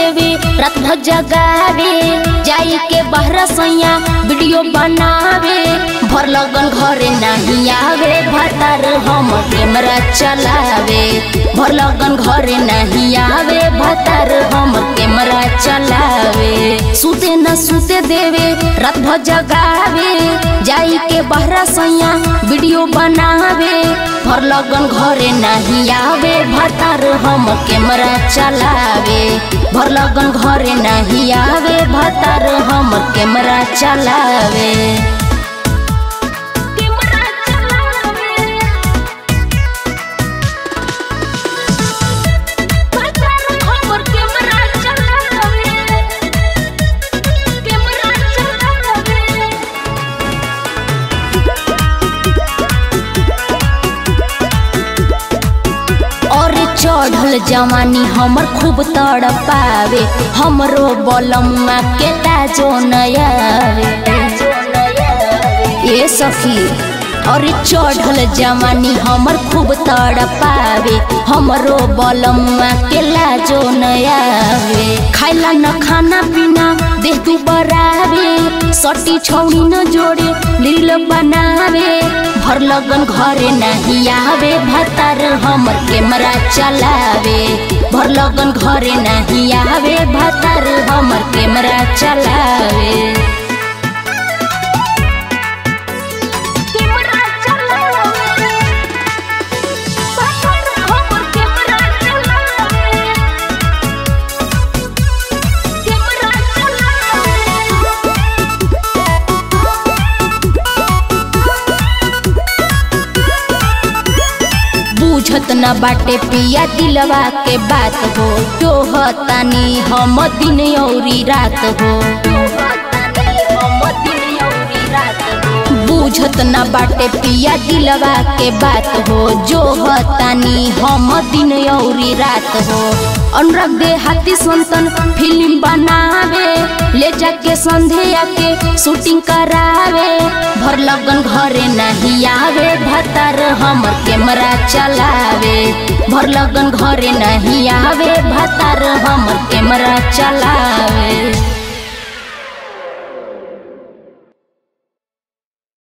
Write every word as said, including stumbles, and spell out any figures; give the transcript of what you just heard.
देवे रात भर जगावे जाई के बहरा सैया वीडियो बनावे भर लगन घरे नहीं आवे भतार हम कैमरा चलावे भर लगन घरे नहीं आवे भतार हम कैमरा चलावे सुते न सुते देवे रात भर जगावे जाई के बहरा सैया वीडियो बनावे भर लगन घरे नहीं आवे भतार हम कैमरा चलावे भर लगन घरे नहीं आवे भतार हम कैमरा चलावे चढ़ल जवानी हमर खूब तड़पावे हमरो बलमुआ के लाजो नयावे ए सखी अरे चढ़ल जवानी हमर खूब तड़पावे हमरो बलमुआ के लाजो नयावे खाइला न खाना पीना देह तू बरावे सटी छौड़ी न जोड़े लील बनावे भर लगन घरे नहीं आवे भतार हमर कैमरा चलावे भर लगन घरे नहीं आवे भतार हमर कैमरा चलावे बुझत न बाटे पिया दिलवा के बात हो जो हतानी हम दिन औरी रात हो बुझत न बाटे पिया दिलवा के बात हो जो हतानी हम दिन औरी रात हो अनुराग दे हाथी संतन फिल्म बनावे ले जाके संध्या के शूटिंग करावे भर लगन घरे नहीं आवे भतार हमर कैमरा चलावे भर लगन घरे नहीं आवे भतार हमर कैमरा चलावे।